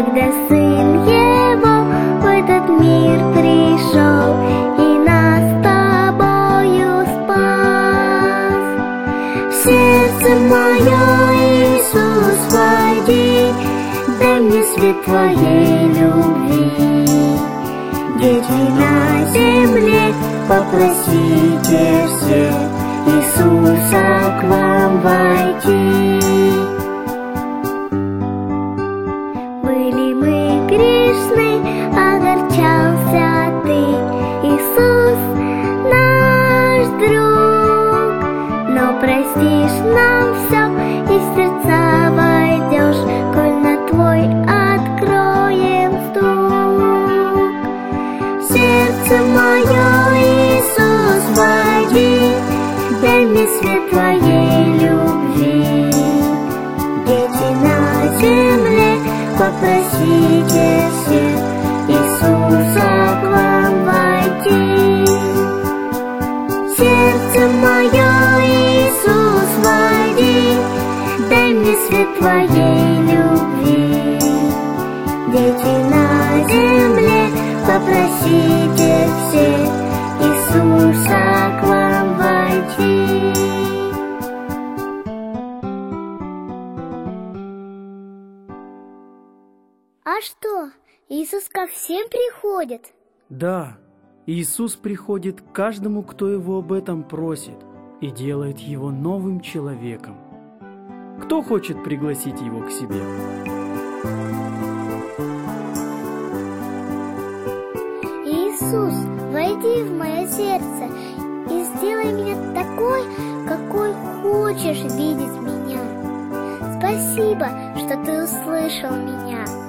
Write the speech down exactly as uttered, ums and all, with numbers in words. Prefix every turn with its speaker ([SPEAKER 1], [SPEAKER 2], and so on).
[SPEAKER 1] когда Сын Его в этот мир пришел и нас с тобою спас. В сердце мое, Иисус, войди, дай мне свет Твоей любви. Дети на земле, попросите все Иисуса к вам войти. Были мы грешны, огорчался Ты, Иисус, наш друг, но простишь нам все и в сердца войдешь, коль на Твой откроем стук. В сердце мое, Иисус, войди, дай мне свет Твоей любви. Дети на земле, попросите все Иисуса к вам войти. В сердце мое, Иисус, войди, дай мне свет Твоей любви. Дети на земле, попросите все Иисуса к вам войти. А что, Иисус ко всем приходит?
[SPEAKER 2] Да, Иисус приходит к каждому, кто Его об этом просит, и делает его новым человеком. Кто хочет пригласить Его к себе?
[SPEAKER 1] Иисус, войди в мое сердце и сделай меня такой, какой хочешь видеть меня. Спасибо, что Ты услышал меня.